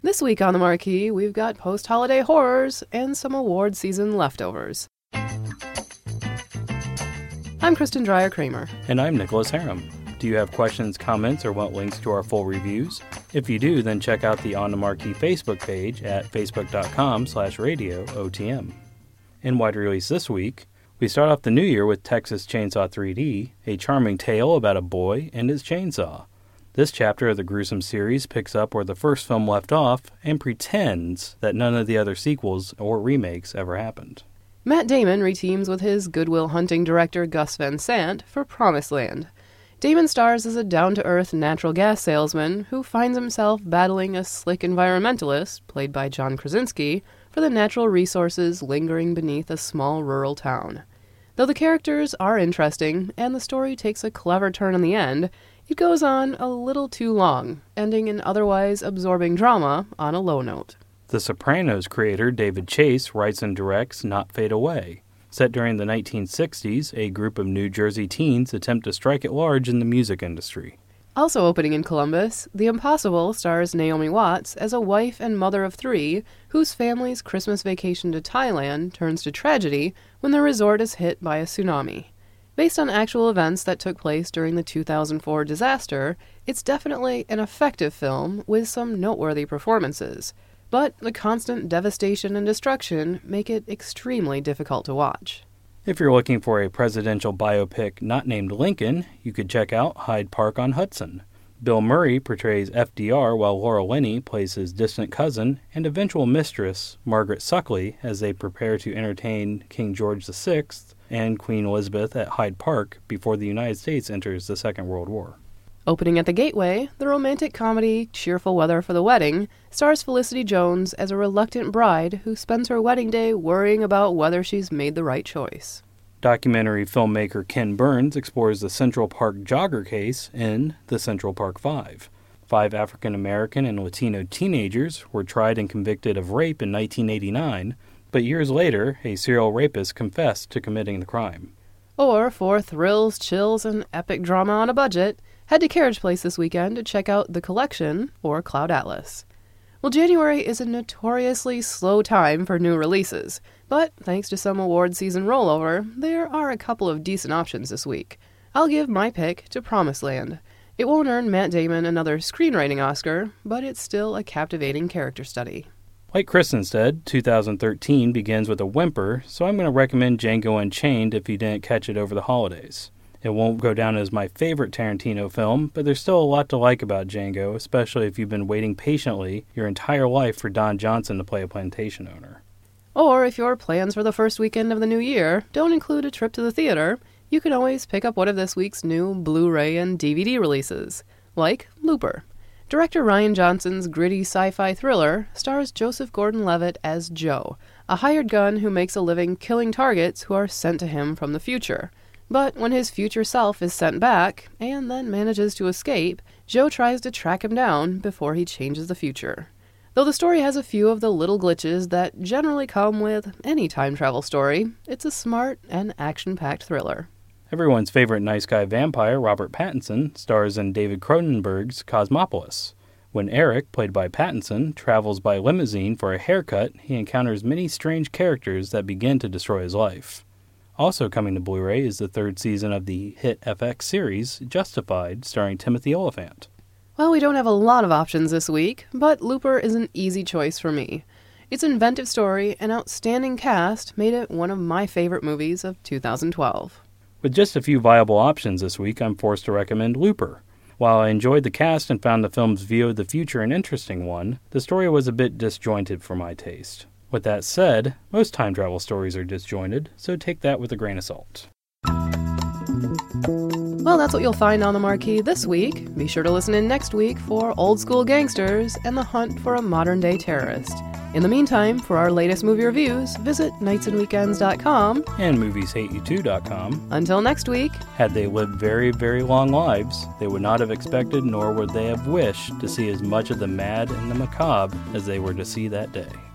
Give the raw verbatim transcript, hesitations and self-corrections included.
This week on the Marquee, we've got post-holiday horrors and some award season leftovers. I'm Kristen Dreyer-Kramer. And I'm Nicholas Harum. Do you have questions, comments, or want links to our full reviews? If you do, then check out the On the Marquee Facebook page at facebook.com slash radio OTM. In wide release this week, we start off the new year with Texas Chainsaw three D, a charming tale about a boy and his chainsaw. This chapter of the gruesome series picks up where the first film left off and pretends that none of the other sequels or remakes ever happened. Matt Damon reteams with his Good Will Hunting director Gus Van Sant for Promised Land. Damon stars as a down-to-earth natural gas salesman who finds himself battling a slick environmentalist, played by John Krasinski, for the natural resources lingering beneath a small rural town. Though the characters are interesting and the story takes a clever turn in the end, it goes on a little too long, ending in otherwise absorbing drama on a low note. The Sopranos creator David Chase writes and directs Not Fade Away. Set during the nineteen sixties, a group of New Jersey teens attempt to strike at large in the music industry. Also opening in Columbus, The Impossible stars Naomi Watts as a wife and mother of three whose family's Christmas vacation to Thailand turns to tragedy when the resort is hit by a tsunami. Based on actual events that took place during the two thousand four disaster, it's definitely an effective film with some noteworthy performances. But the constant devastation and destruction make it extremely difficult to watch. If you're looking for a presidential biopic not named Lincoln, you could check out Hyde Park on Hudson. Bill Murray portrays F D R while Laura Linney plays his distant cousin and eventual mistress, Margaret Suckley, as they prepare to entertain King George the Sixth and Queen Elizabeth at Hyde Park before the United States enters the Second World War. Opening at the Gateway, the romantic comedy Cheerful Weather for the Wedding stars Felicity Jones as a reluctant bride who spends her wedding day worrying about whether she's made the right choice. Documentary filmmaker Ken Burns explores the Central Park jogger case in The Central Park Five. Five African-American and Latino teenagers were tried and convicted of rape in nineteen eighty-nine, but years later, a serial rapist confessed to committing the crime. Or, for thrills, chills, and epic drama on a budget, head to Carriage Place this weekend to check out The Collection, or Cloud Atlas. Well, January is a notoriously slow time for new releases, but thanks to some award season rollover, there are a couple of decent options this week. I'll give my pick to Promised Land. It won't earn Matt Damon another screenwriting Oscar, but it's still a captivating character study. Like Kristen said, two thousand thirteen begins with a whimper, so I'm going to recommend Django Unchained if you didn't catch it over the holidays. It won't go down as my favorite Tarantino film, but there's still a lot to like about Django, especially if you've been waiting patiently your entire life for Don Johnson to play a plantation owner. Or if your plans for the first weekend of the new year don't include a trip to the theater, you can always pick up one of this week's new Blu-ray and D V D releases, like Looper. Director Rian Johnson's gritty sci-fi thriller stars Joseph Gordon-Levitt as Joe, a hired gun who makes a living killing targets who are sent to him from the future. But when his future self is sent back, and then manages to escape, Joe tries to track him down before he changes the future. Though the story has a few of the little glitches that generally come with any time travel story, it's a smart and action-packed thriller. Everyone's favorite nice guy vampire, Robert Pattinson, stars in David Cronenberg's Cosmopolis. When Eric, played by Pattinson, travels by limousine for a haircut, he encounters many strange characters that begin to destroy his life. Also coming to Blu-ray is the third season of the hit F X series, Justified, starring Timothy Olyphant. Well, we don't have a lot of options this week, but Looper is an easy choice for me. Its inventive story and outstanding cast made it one of my favorite movies of two thousand twelve. With just a few viable options this week, I'm forced to recommend Looper. While I enjoyed the cast and found the film's view of the future an interesting one, the story was a bit disjointed for my taste. With that said, most time travel stories are disjointed, so take that with a grain of salt. Well, that's what you'll find on the Marquee this week. Be sure to listen in next week for Old School Gangsters and the Hunt for a Modern-Day Terrorist. In the meantime, for our latest movie reviews, visit nights and weekends dot com and movies hate you too dot com. Until next week. Had they lived very, very long lives, they would not have expected nor would they have wished to see as much of the mad and the macabre as they were to see that day.